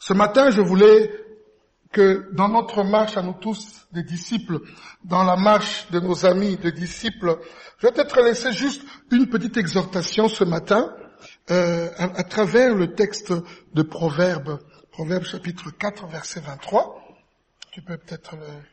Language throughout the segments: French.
Ce matin, je voulais que dans notre marche à nous tous, des disciples, dans la marche de nos amis, des disciples, je vais peut-être laisser juste une petite exhortation ce matin à travers le texte de Proverbes, Proverbes chapitre 4, verset 23. Tu peux peut-être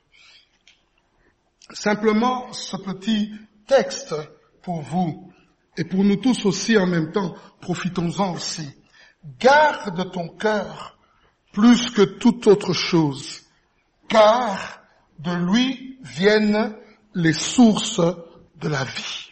simplement ce petit texte pour vous et pour nous tous aussi en même temps, profitons-en aussi. Garde ton cœur plus que toute autre chose, car de lui viennent les sources de la vie.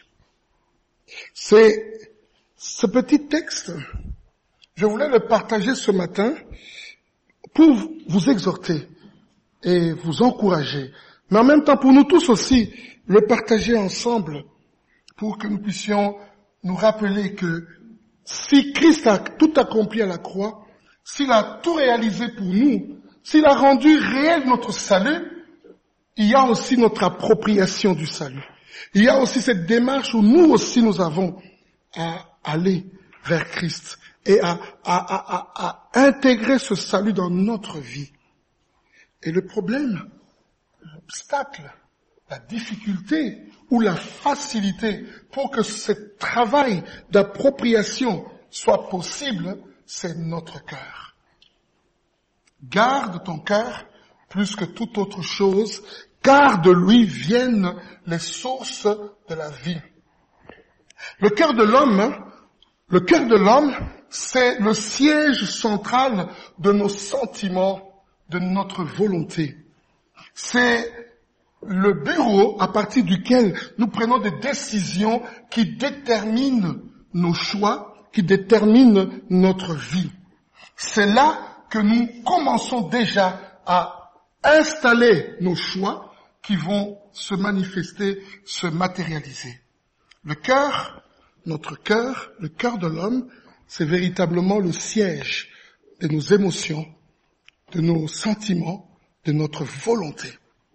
C'est ce petit texte, je voulais le partager ce matin pour vous exhorter et vous encourager, mais en même temps pour nous tous aussi, le partager ensemble pour que nous puissions nous rappeler que si Christ a tout accompli à la croix, s'il a tout réalisé pour nous, s'il a rendu réel notre salut, il y a aussi notre appropriation du salut. Il y a aussi cette démarche où nous aussi nous avons à aller vers Christ et à intégrer ce salut dans notre vie. Et le problème, l'obstacle, la difficulté ou la facilité pour que ce travail d'appropriation soit possible, c'est notre cœur. Garde ton cœur plus que toute autre chose, car de lui viennent les sources de la vie. Le cœur de l'homme, c'est le siège central de nos sentiments, de notre volonté. C'est le bureau à partir duquel nous prenons des décisions qui déterminent nos choix, qui déterminent notre vie. C'est là que nous commençons déjà à installer nos choix qui vont se manifester, se matérialiser. Le cœur, notre cœur, le cœur de l'homme, c'est véritablement le siège de nos émotions, de nos sentiments, de notre volonté.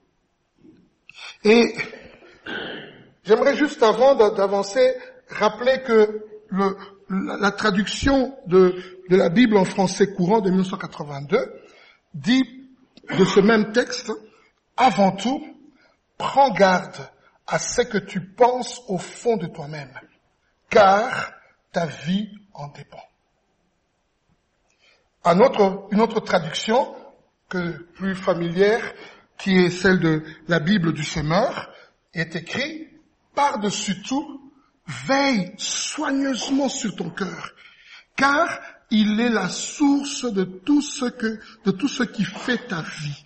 Et j'aimerais juste avant d'avancer rappeler que la traduction de la Bible en français courant de 1982 dit de ce même texte, avant tout, prends garde à ce que tu penses au fond de toi-même, car ta vie en dépend. Une autre traduction, plus familière, qui est celle de la Bible du Semeur, est écrit, par-dessus tout, veille soigneusement sur ton cœur, car il est la source de tout ce qui fait ta vie.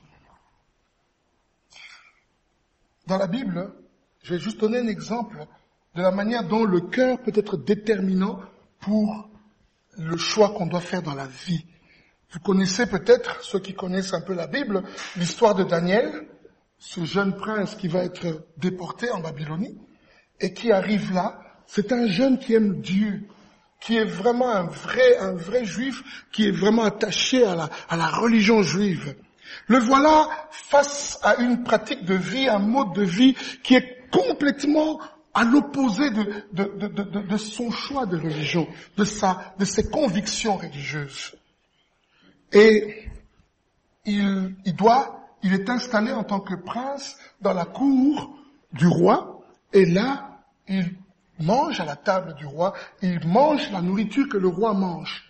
Dans la Bible, je vais juste donner un exemple de la manière dont le cœur peut être déterminant pour le choix qu'on doit faire dans la vie. Vous connaissez peut-être, ceux qui connaissent un peu la Bible, l'histoire de Daniel, ce jeune prince qui va être déporté en Babylonie et qui arrive là. C'est un jeune qui aime Dieu, qui est vraiment un vrai juif, qui est vraiment attaché à la religion juive. Le voilà face à une pratique de vie, un mode de vie qui est complètement à l'opposé de son choix de religion, de ses convictions religieuses. Et il est installé en tant que prince dans la cour du roi, et là, il mange à la table du roi, il mange la nourriture que le roi mange.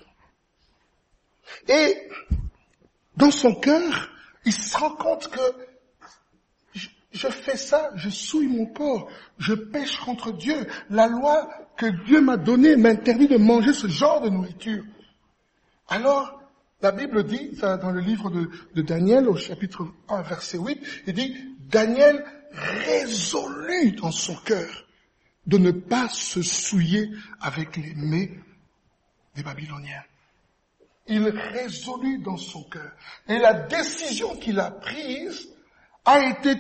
Et dans son cœur, il se rend compte que je fais ça, je souille mon corps, je pêche contre Dieu. La loi que Dieu m'a donnée m'interdit de manger ce genre de nourriture. Alors, la Bible dit, dans le livre de Daniel, au chapitre 1, verset 8, il dit, Daniel résolut dans son cœur de ne pas se souiller avec les mets des Babyloniens. Il résolut dans son cœur. Et la décision qu'il a prise a été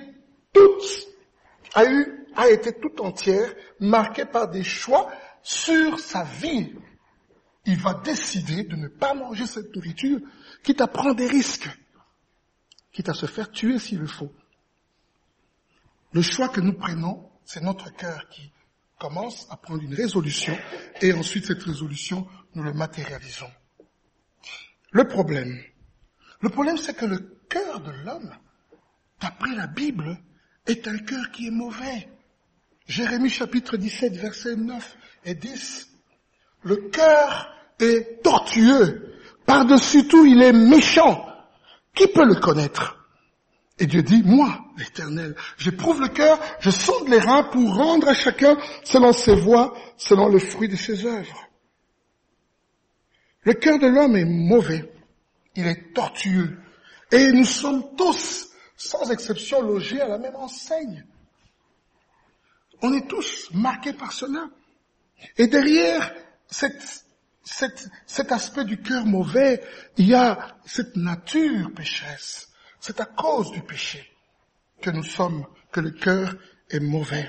toute entière marquée par des choix sur sa vie. Il va décider de ne pas manger cette nourriture, quitte à prendre des risques, quitte à se faire tuer s'il le faut. Le choix que nous prenons, c'est notre cœur qui commence à prendre une résolution, et ensuite cette résolution, nous le matérialisons. Le problème, Le problème, c'est que le cœur de l'homme, d'après la Bible, est un cœur qui est mauvais. Jérémie chapitre 17, versets 9 et 10. Le cœur est tortueux. Par-dessus tout, il est méchant. Qui peut le connaître? Et Dieu dit, moi, l'Éternel, j'éprouve le cœur, je sonde les reins pour rendre à chacun selon ses voies, selon le fruit de ses œuvres. Le cœur de l'homme est mauvais. Il est tortueux. Et nous sommes tous, sans exception, logés à la même enseigne. On est tous marqués par cela. Et derrière cet aspect du cœur mauvais, il y a cette nature pécheresse. C'est à cause du péché que le cœur est mauvais.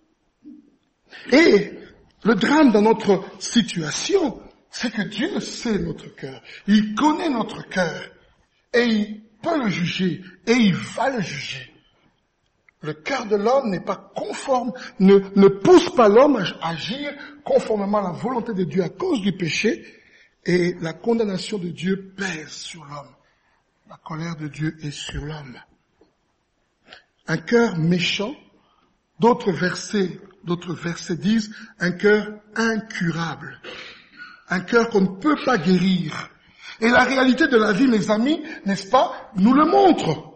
Et le drame dans notre situation, c'est que Dieu sait notre cœur. Il connaît notre cœur. Et il peut le juger. Et il va le juger. Le cœur de l'homme n'est pas conforme, ne pousse pas l'homme à agir conformément à la volonté de Dieu à cause du péché. Et la condamnation de Dieu pèse sur l'homme. La colère de Dieu est sur l'homme. Un cœur méchant, d'autres versets disent un cœur incurable. Un cœur qu'on ne peut pas guérir. Et la réalité de la vie, mes amis, n'est-ce pas, nous le montre.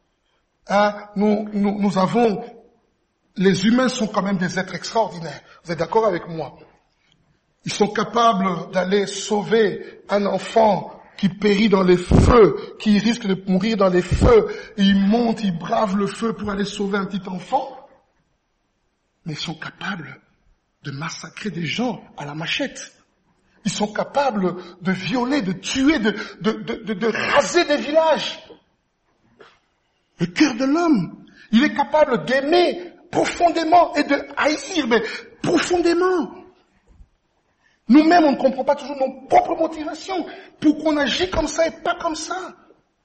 Nous avons, les humains sont quand même des êtres extraordinaires. Vous êtes d'accord avec moi? Ils sont capables d'aller sauver un enfant qui périt dans les feux, qui risque de mourir dans les feux. Ils montent, ils bravent le feu pour aller sauver un petit enfant. Mais ils sont capables de massacrer des gens à la machette. Ils sont capables de violer, de tuer, de raser des villages. Le cœur de l'homme, il est capable d'aimer profondément et de haïr, mais profondément. Nous-mêmes, on ne comprend pas toujours nos propres motivations. Pourquoi on agit comme ça et pas comme ça?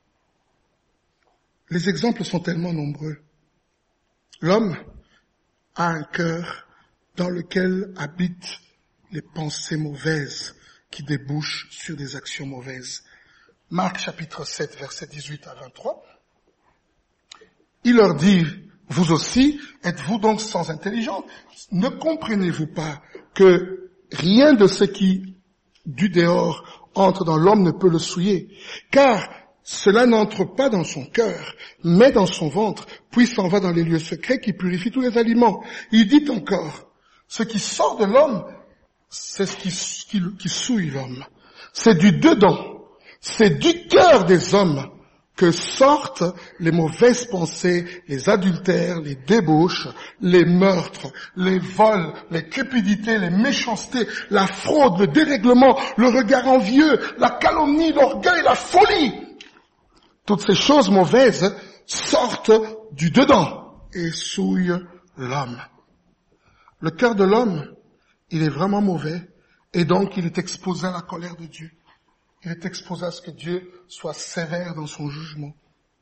Les exemples sont tellement nombreux. L'homme a un cœur dans lequel habitent les pensées mauvaises qui débouchent sur des actions mauvaises. Marc chapitre 7, versets 18 à 23. Il leur dit, vous aussi, êtes-vous donc sans intelligence? Ne comprenez-vous pas que rien de ce qui, du dehors, entre dans l'homme ne peut le souiller? Car cela n'entre pas dans son cœur, mais dans son ventre, puis s'en va dans les lieux secrets qui purifient tous les aliments. Il dit encore, ce qui sort de l'homme, c'est ce qui souille l'homme. C'est du dedans, c'est du cœur des hommes que sortent les mauvaises pensées, les adultères, les débauches, les meurtres, les vols, les cupidités, les méchancetés, la fraude, le dérèglement, le regard envieux, la calomnie, l'orgueil, la folie. Toutes ces choses mauvaises sortent du dedans et souillent l'homme. Le cœur de l'homme, il est vraiment mauvais et donc il est exposé à la colère de Dieu. Il est exposé à ce que Dieu soit sévère dans son jugement.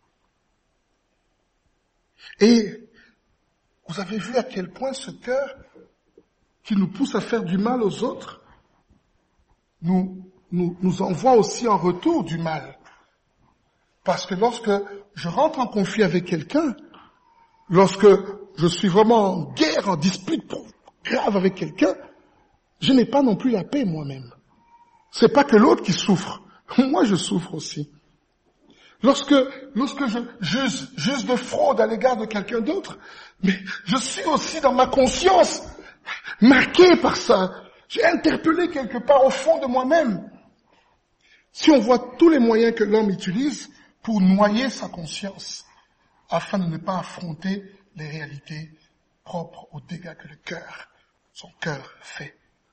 Et vous avez vu à quel point ce cœur qui nous pousse à faire du mal aux autres nous envoie aussi en retour du mal. Parce que lorsque je rentre en conflit avec quelqu'un, lorsque je suis vraiment en guerre, en dispute grave avec quelqu'un, je n'ai pas non plus la paix moi-même. C'est pas que l'autre qui souffre. Moi, je souffre aussi. Lorsque je juge de fraude à l'égard de quelqu'un d'autre, mais je suis aussi dans ma conscience marqué par ça. J'ai interpellé quelque part au fond de moi-même. Si on voit tous les moyens que l'homme utilise pour noyer sa conscience, afin de ne pas affronter les réalités propres aux dégâts que son cœur fait.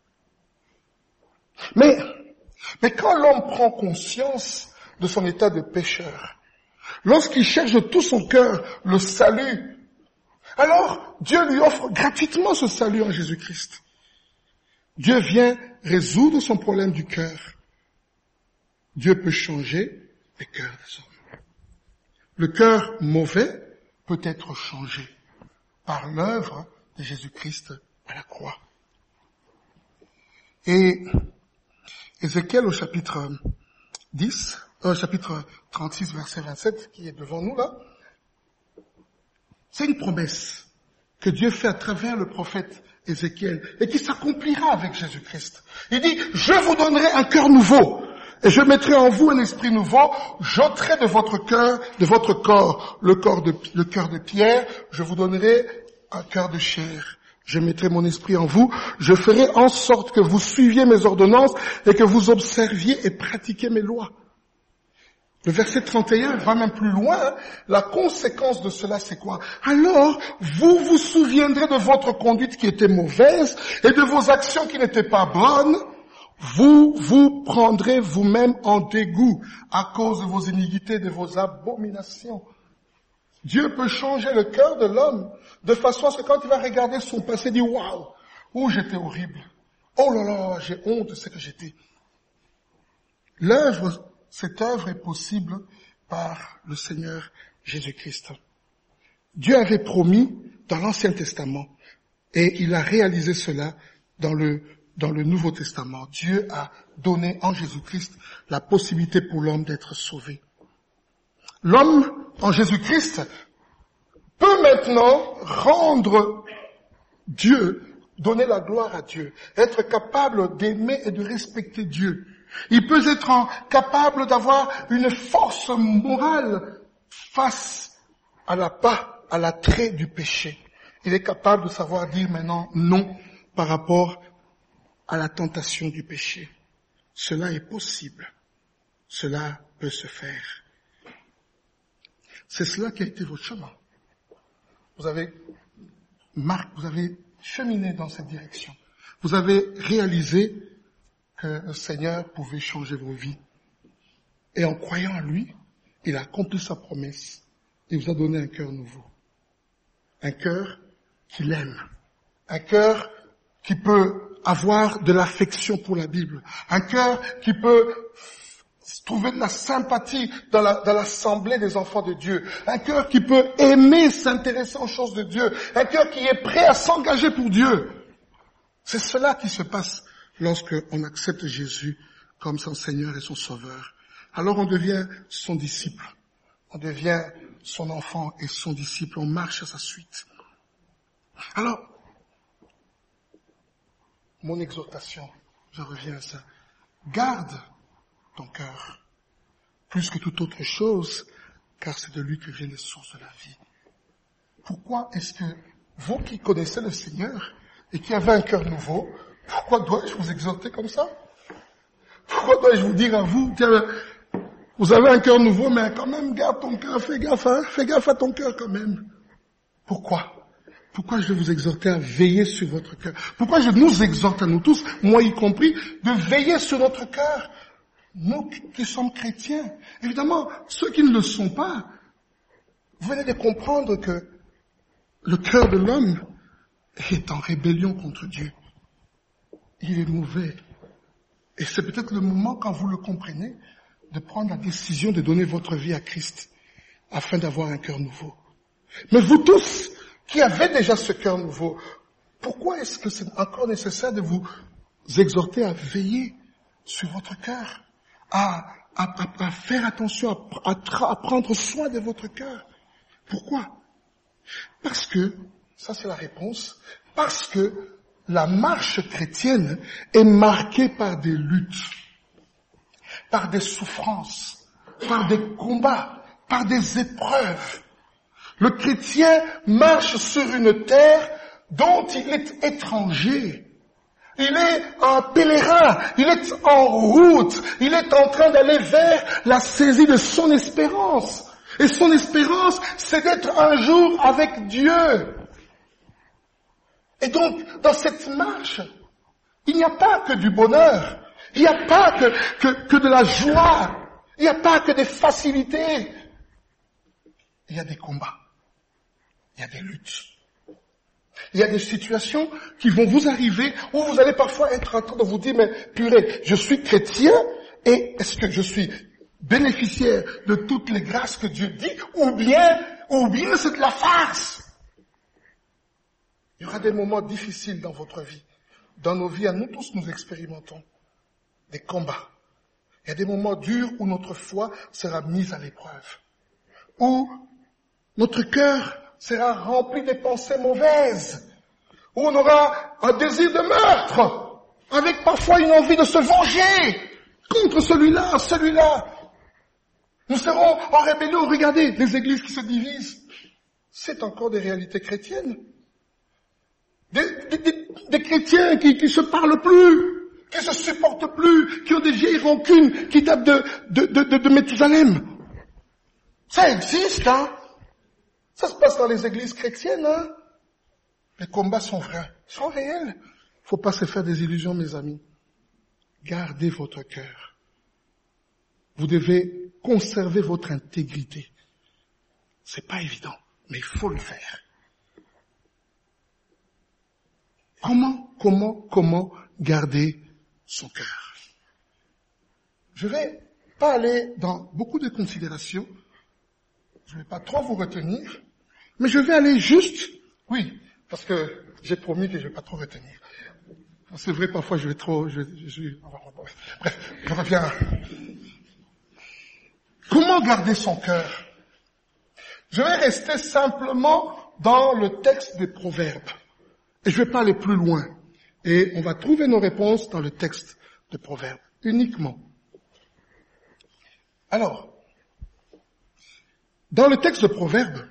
Mais quand l'homme prend conscience de son état de pécheur, lorsqu'il cherche de tout son cœur le salut, alors Dieu lui offre gratuitement ce salut en Jésus-Christ. Dieu vient résoudre son problème du cœur. Dieu peut changer les cœurs des hommes. Le cœur mauvais peut être changé par l'œuvre de Jésus-Christ à la croix. Et Ézéchiel au chapitre 10, chapitre 36, verset 27, qui est devant nous là. C'est une promesse que Dieu fait à travers le prophète Ézéchiel et qui s'accomplira avec Jésus-Christ. Il dit, je vous donnerai un cœur nouveau et je mettrai en vous un esprit nouveau, j'ôterai de votre cœur, de votre corps, le cœur de pierre, je vous donnerai un cœur de chair. Je mettrai mon esprit en vous, je ferai en sorte que vous suiviez mes ordonnances et que vous observiez et pratiquiez mes lois. Le verset 31 va même plus loin. La conséquence de cela, c'est quoi? Alors, vous vous souviendrez de votre conduite qui était mauvaise et de vos actions qui n'étaient pas bonnes. Vous vous prendrez vous-même en dégoût à cause de vos iniquités, de vos abominations. Dieu peut changer le cœur de l'homme de façon à ce que quand il va regarder son passé, il dit « Waouh, oh j'étais horrible. Oh là là, j'ai honte de ce que j'étais. » Cette œuvre est possible par le Seigneur Jésus-Christ. Dieu avait promis dans l'Ancien Testament et il a réalisé cela dans le Nouveau Testament. Dieu a donné en Jésus-Christ la possibilité pour l'homme d'être sauvé. L'homme en Jésus-Christ peut maintenant rendre Dieu, donner la gloire à Dieu, être capable d'aimer et de respecter Dieu. Il peut être capable d'avoir une force morale face à l'attrait du péché. Il est capable de savoir dire maintenant non par rapport à la tentation du péché. Cela est possible. Cela peut se faire. C'est cela qui a été votre chemin. Vous avez cheminé dans cette direction. Vous avez réalisé que le Seigneur pouvait changer vos vies. Et en croyant en lui, il a accompli sa promesse. Il vous a donné un cœur nouveau. Un cœur qu'il aime. Un cœur qui peut avoir de l'affection pour la Bible. Un cœur qui peut trouver de la sympathie dans l'assemblée des enfants de Dieu. Un cœur qui peut aimer s'intéresser aux choses de Dieu. Un cœur qui est prêt à s'engager pour Dieu. C'est cela qui se passe lorsque on accepte Jésus comme son Seigneur et son Sauveur. Alors on devient son disciple. On devient son enfant et son disciple. On marche à sa suite. Alors, mon exhortation, je reviens à ça. Garde ton cœur, plus que toute autre chose, car c'est de lui que viennent les sources de la vie. Pourquoi est-ce que vous qui connaissez le Seigneur et qui avez un cœur nouveau, pourquoi dois-je vous exhorter comme ça? Pourquoi dois-je vous dire à vous, tiens, vous avez un cœur nouveau, mais quand même, garde ton cœur, fais gaffe à ton cœur quand même. Pourquoi? Pourquoi je vais vous exhorter à veiller sur votre cœur? Pourquoi je nous exhorte à nous tous, moi y compris, de veiller sur notre cœur? Nous qui sommes chrétiens. Évidemment, ceux qui ne le sont pas, vous venez de comprendre que le cœur de l'homme est en rébellion contre Dieu. Il est mauvais. Et c'est peut-être le moment, quand vous le comprenez, de prendre la décision de donner votre vie à Christ, afin d'avoir un cœur nouveau. Mais vous tous, qui avez déjà ce cœur nouveau, pourquoi est-ce que c'est encore nécessaire de vous exhorter à veiller sur votre cœur, à faire attention, à prendre soin de votre cœur? Pourquoi? Parce que, ça c'est la réponse, parce que la marche chrétienne est marquée par des luttes, par des souffrances, par des combats, par des épreuves. Le chrétien marche sur une terre dont il est étranger. Il est un pèlerin, il est en route, il est en train d'aller vers la saisie de son espérance. Et son espérance, c'est d'être un jour avec Dieu. Et donc, dans cette marche, il n'y a pas que du bonheur, il n'y a pas que de la joie, il n'y a pas que des facilités. Il y a des combats, il y a des luttes. Il y a des situations qui vont vous arriver où vous allez parfois être en train de vous dire, mais purée, je suis chrétien et est-ce que je suis bénéficiaire de toutes les grâces que Dieu dit ou bien c'est de la farce? Il y aura des moments difficiles dans votre vie. Dans nos vies, à nous tous, nous expérimentons des combats. Il y a des moments durs où notre foi sera mise à l'épreuve. Où notre cœur sera rempli des pensées mauvaises. Où on aura un désir de meurtre. Avec parfois une envie de se venger contre celui-là. Nous serons en rébellion. Regardez, les églises qui se divisent. C'est encore des réalités chrétiennes. Des chrétiens qui se parlent plus, qui se supportent plus, qui ont des vieilles rancunes, qui datent de Méthusalem. Ça existe, hein. Ça se passe dans les églises chrétiennes, hein. Les combats sont vrais, sont réels. Faut pas se faire des illusions, mes amis. Gardez votre cœur. Vous devez conserver votre intégrité. C'est pas évident, mais il faut le faire. Comment garder son cœur? Je vais pas aller dans beaucoup de considérations. Je vais pas trop vous retenir, mais je vais aller juste, oui, parce que j'ai promis que je vais pas trop retenir. C'est vrai, parfois je vais trop, bref, je reviens. Comment garder son cœur? Je vais rester simplement dans le texte des Proverbes. Et je ne vais pas aller plus loin. Et on va trouver nos réponses dans le texte des Proverbes, uniquement. Alors, dans le texte de Proverbes,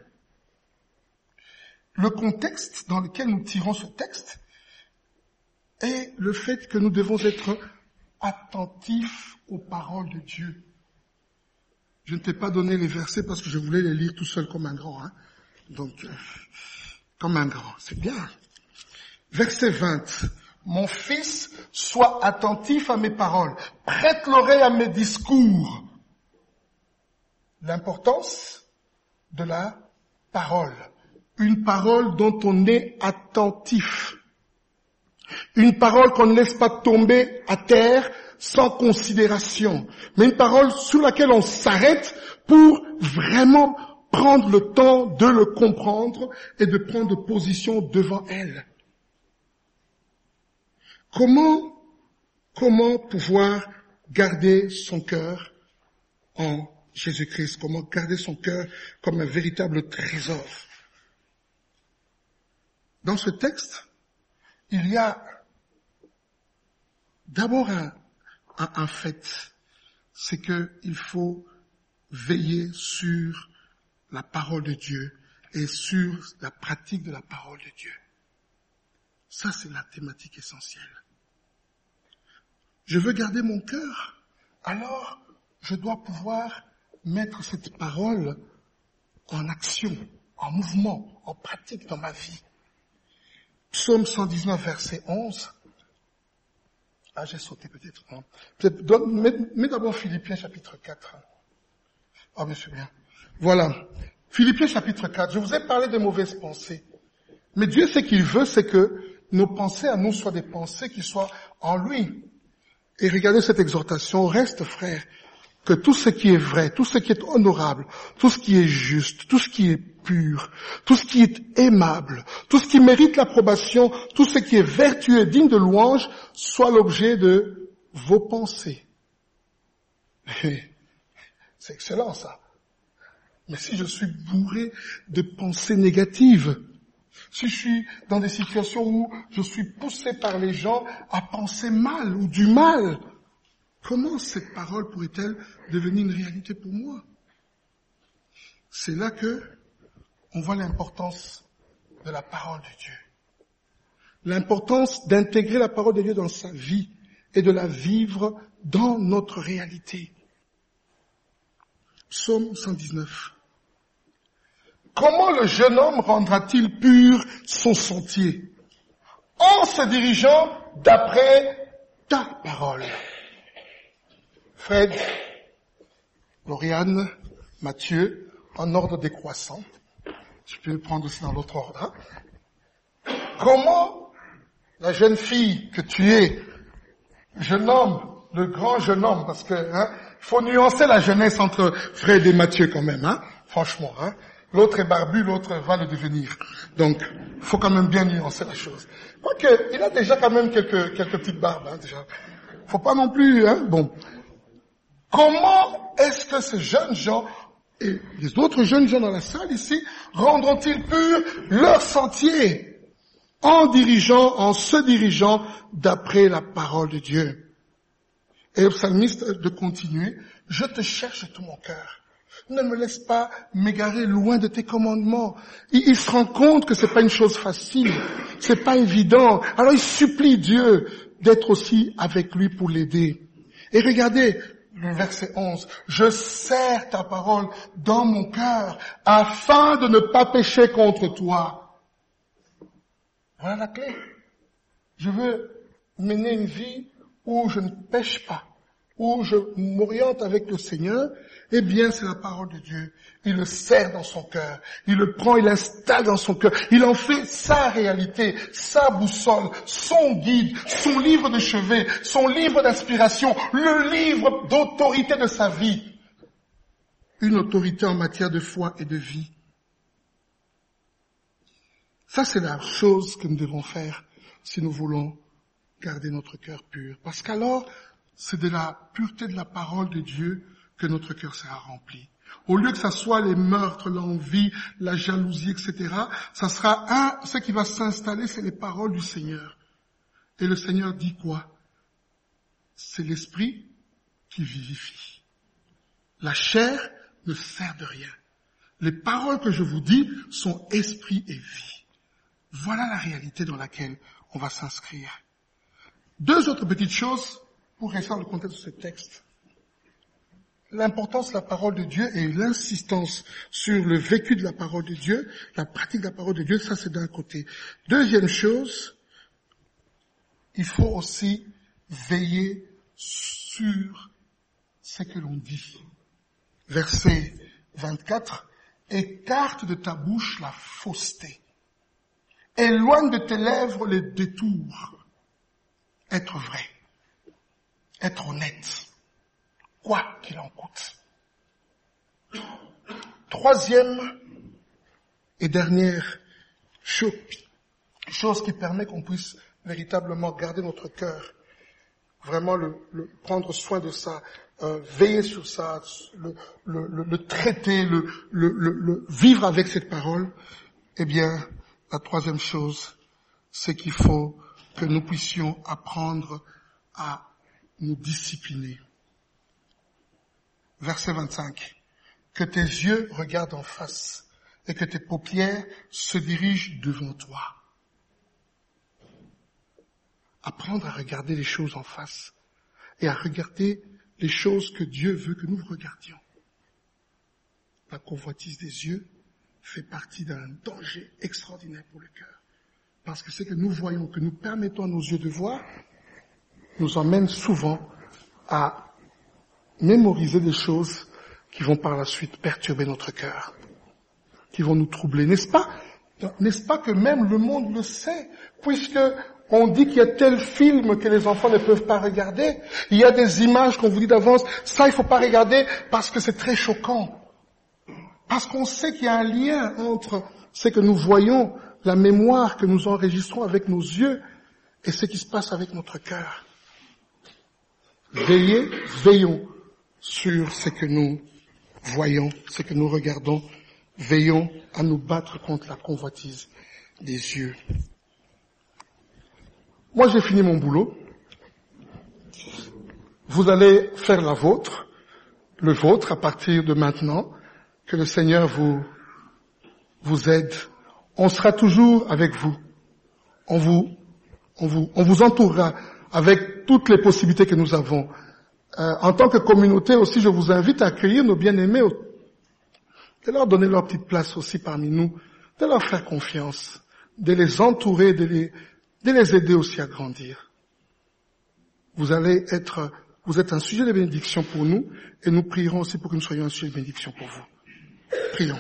le contexte dans lequel nous tirons ce texte est le fait que nous devons être attentifs aux paroles de Dieu. Je ne t'ai pas donné les versets parce que je voulais les lire tout seul comme un grand. Hein. Donc, comme un grand, c'est bien. Verset 20. Mon fils, sois attentif à mes paroles. Prête l'oreille à mes discours. L'importance de la parole. Une parole dont on est attentif. Une parole qu'on ne laisse pas tomber à terre sans considération. Mais une parole sur laquelle on s'arrête pour vraiment prendre le temps de le comprendre et de prendre position devant elle. Comment pouvoir garder son cœur en Jésus-Christ? Comment garder son cœur comme un véritable trésor? Dans ce texte, il y a d'abord un fait, c'est qu'il faut veiller sur la parole de Dieu et sur la pratique de la parole de Dieu. Ça, c'est la thématique essentielle. Je veux garder mon cœur, alors je dois pouvoir mettre cette parole en action, en mouvement, en pratique dans ma vie. Psaume 119, verset 11. Ah, j'ai sauté peut-être. Hein. Mets d'abord Philippiens chapitre 4. Ah, mais c'est bien. Voilà. Philippiens chapitre 4. Je vous ai parlé de mauvaises pensées. Mais Dieu, ce qu'il veut, c'est que nos pensées à nous soient des pensées qui soient en lui. Et regardez cette exhortation. Reste, frère, que tout ce qui est vrai, tout ce qui est honorable, tout ce qui est juste, tout ce qui est pur, tout ce qui est aimable, tout ce qui mérite l'approbation, tout ce qui est vertueux, digne de louange, soit l'objet de vos pensées. C'est excellent ça. Mais si je suis bourré de pensées négatives, si je suis dans des situations où je suis poussé par les gens à penser mal ou du mal, comment cette parole pourrait-elle devenir une réalité pour moi? C'est là que on voit l'importance de la parole de Dieu. L'importance d'intégrer la parole de Dieu dans sa vie et de la vivre dans notre réalité. Psaume 119. Comment le jeune homme rendra-t-il pur son sentier? En se dirigeant d'après ta parole. Fred, Lauriane, Mathieu, en ordre décroissant. Je peux le prendre aussi dans l'autre ordre. Hein. Comment la jeune fille que tu es, jeune homme, le grand jeune homme, parce que faut nuancer la jeunesse entre Fred et Mathieu quand même, hein, franchement. Hein. L'autre est barbu, l'autre va le devenir. Donc, faut quand même bien nuancer la chose. Quoique, il a déjà quand même quelques petites barbes, hein, déjà. Faut pas non plus, hein, bon. Comment est-ce que ces jeunes gens et les autres jeunes gens dans la salle ici rendront-ils pur leur sentier en se dirigeant d'après la parole de Dieu? Et le psalmiste de continuer, je te cherche de tout mon cœur. Ne me laisse pas m'égarer loin de tes commandements. Il se rend compte que c'est pas une chose facile, c'est pas évident. Alors il supplie Dieu d'être aussi avec lui pour l'aider. Et regardez le verset 11. Je serre ta parole dans mon cœur afin de ne pas pécher contre toi. Voilà la clé. Je veux mener une vie où je ne pêche pas, où je m'oriente avec le Seigneur. Eh bien, c'est la parole de Dieu. Il le serre dans son cœur. Il le prend, il l'installe dans son cœur. Il en fait sa réalité, sa boussole, son guide, son livre de chevet, son livre d'inspiration, le livre d'autorité de sa vie. Une autorité en matière de foi et de vie. Ça, c'est la chose que nous devons faire si nous voulons garder notre cœur pur. Parce qu'alors, c'est de la pureté de la parole de Dieu que notre cœur sera rempli. Au lieu que ça soit les meurtres, l'envie, la jalousie, etc., ça sera ce qui va s'installer, c'est les paroles du Seigneur. Et le Seigneur dit quoi? C'est l'esprit qui vivifie. La chair ne sert de rien. Les paroles que je vous dis sont esprit et vie. Voilà la réalité dans laquelle on va s'inscrire. Deux autres petites choses pour rester dans le contexte de ce texte. L'importance de la parole de Dieu et l'insistance sur le vécu de la parole de Dieu, la pratique de la parole de Dieu, ça c'est d'un côté. Deuxième chose, il faut aussi veiller sur ce que l'on dit. Verset 24, écarte de ta bouche la fausseté. Éloigne de tes lèvres les détours. Être vrai. Être honnête. Quoi qu'il en coûte. Troisième et dernière chose qui permet qu'on puisse véritablement garder notre cœur, vraiment prendre soin de ça, veiller sur ça, le traiter, le vivre avec cette parole, eh bien, la troisième chose, c'est qu'il faut que nous puissions apprendre à nous discipliner. Verset 25. Que tes yeux regardent en face et que tes paupières se dirigent devant toi. Apprendre à regarder les choses en face et à regarder les choses que Dieu veut que nous regardions. La convoitise des yeux fait partie d'un danger extraordinaire pour le cœur. Parce que ce que nous voyons, que nous permettons à nos yeux de voir, nous emmène souvent à mémoriser des choses qui vont par la suite perturber notre cœur, qui vont nous troubler. N'est-ce pas que même le monde le sait, puisque on dit qu'il y a tel film que les enfants ne peuvent pas regarder. Il y a des images qu'on vous dit d'avance, ça il faut pas regarder parce que c'est très choquant. Parce qu'on sait qu'il y a un lien entre ce que nous voyons, la mémoire que nous enregistrons avec nos yeux et ce qui se passe avec notre cœur. Veillons sur ce que nous voyons, ce que nous regardons. Veillons à nous battre contre la convoitise des yeux. Moi, j'ai fini mon boulot. Vous allez faire le vôtre à partir de maintenant. Que le Seigneur vous aide. On sera toujours avec vous. On vous entourera avec toutes les possibilités que nous avons. En tant que communauté aussi, je vous invite à accueillir nos bien-aimés, de leur donner leur petite place aussi parmi nous, de leur faire confiance, de les entourer, de les aider aussi à grandir. Vous êtes un sujet de bénédiction pour nous, et nous prierons aussi pour que nous soyons un sujet de bénédiction pour vous. Prions.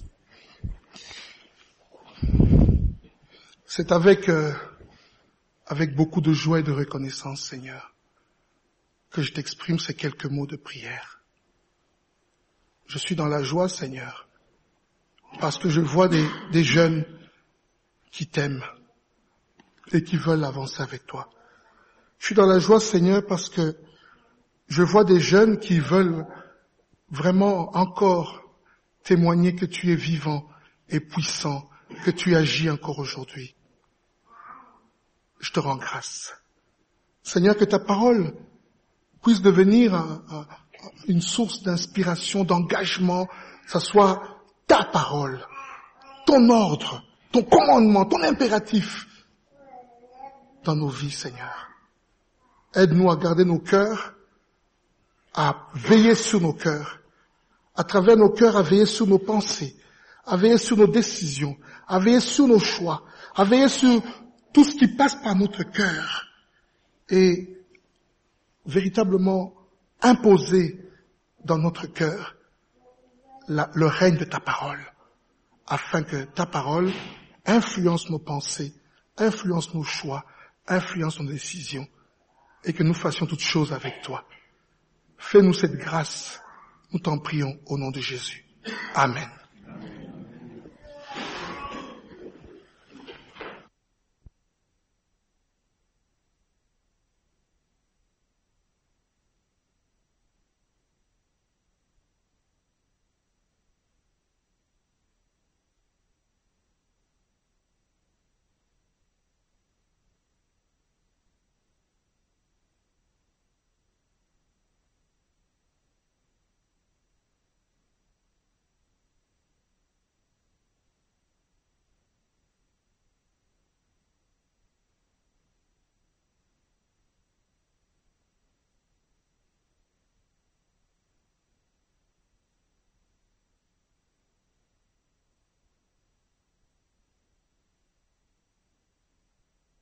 C'est avec beaucoup de joie et de reconnaissance, Seigneur, que je t'exprime ces quelques mots de prière. Je suis dans la joie, Seigneur, parce que je vois des jeunes qui t'aiment et qui veulent avancer avec toi. Je suis dans la joie, Seigneur, parce que Je vois des jeunes qui veulent vraiment encore témoigner que tu es vivant et puissant, que tu agis encore aujourd'hui. Je te rends grâce. Seigneur, que ta parole puisse devenir une source d'inspiration, d'engagement, que ce soit ta parole, ton ordre, ton commandement, ton impératif dans nos vies, Seigneur. Aide-nous à garder nos cœurs, à veiller sur nos cœurs, à travers nos cœurs, à veiller sur nos pensées, à veiller sur nos décisions, à veiller sur nos choix, à veiller sur tout ce qui passe par notre cœur et véritablement imposer dans notre cœur le règne de ta parole, afin que ta parole influence nos pensées, influence nos choix, influence nos décisions, et que nous fassions toutes choses avec toi. Fais-nous cette grâce, nous t'en prions au nom de Jésus. Amen.